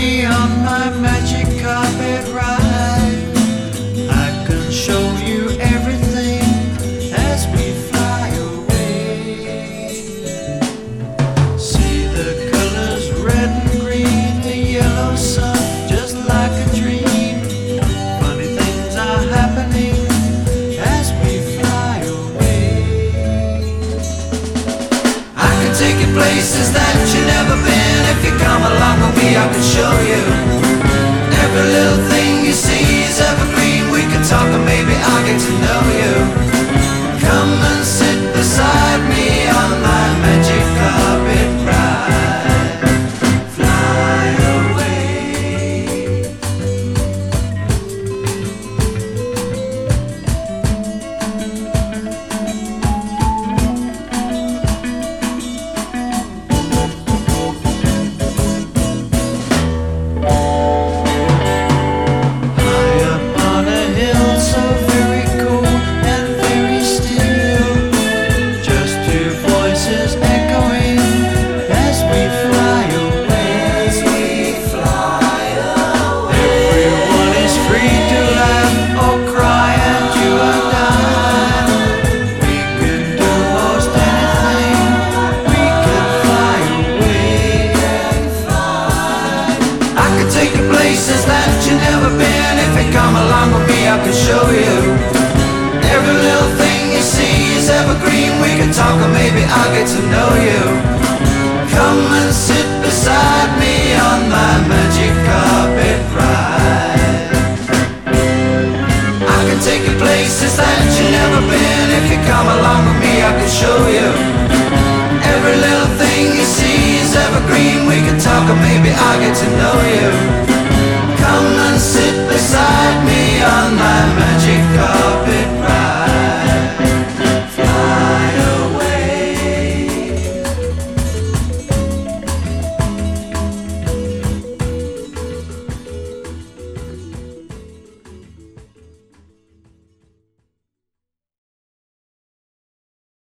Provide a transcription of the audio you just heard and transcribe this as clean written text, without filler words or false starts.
me on my magic carpet ride. I can show you everything as we fly away. See the colors red and green, the yellow sun just like a dream. Funny things are happening as we fly away. I can take you places that you've never been. If you come along with me, I can show you. Every little thing you see is evergreen. We can talk and maybe I'll get to know you. Come and sit beside me on my magic carpet ride. Fly away. High up on a hill, so very cool and very still. Just two voices echoing as we fly away. As we fly away. Everyone is free to laugh or cry, and you and I, we can do most anything. We can fly away. I can take you places that you've never been. If you come along with me, I can show you. Every little thing you see is evergreen. We can talk and maybe I'll get to know you. Come and sit beside me on my magic carpet ride. I can take you places that you've never been. If you come along with me, I can show you. Every little thing you see is evergreen. We can talk and maybe I'll get to know you.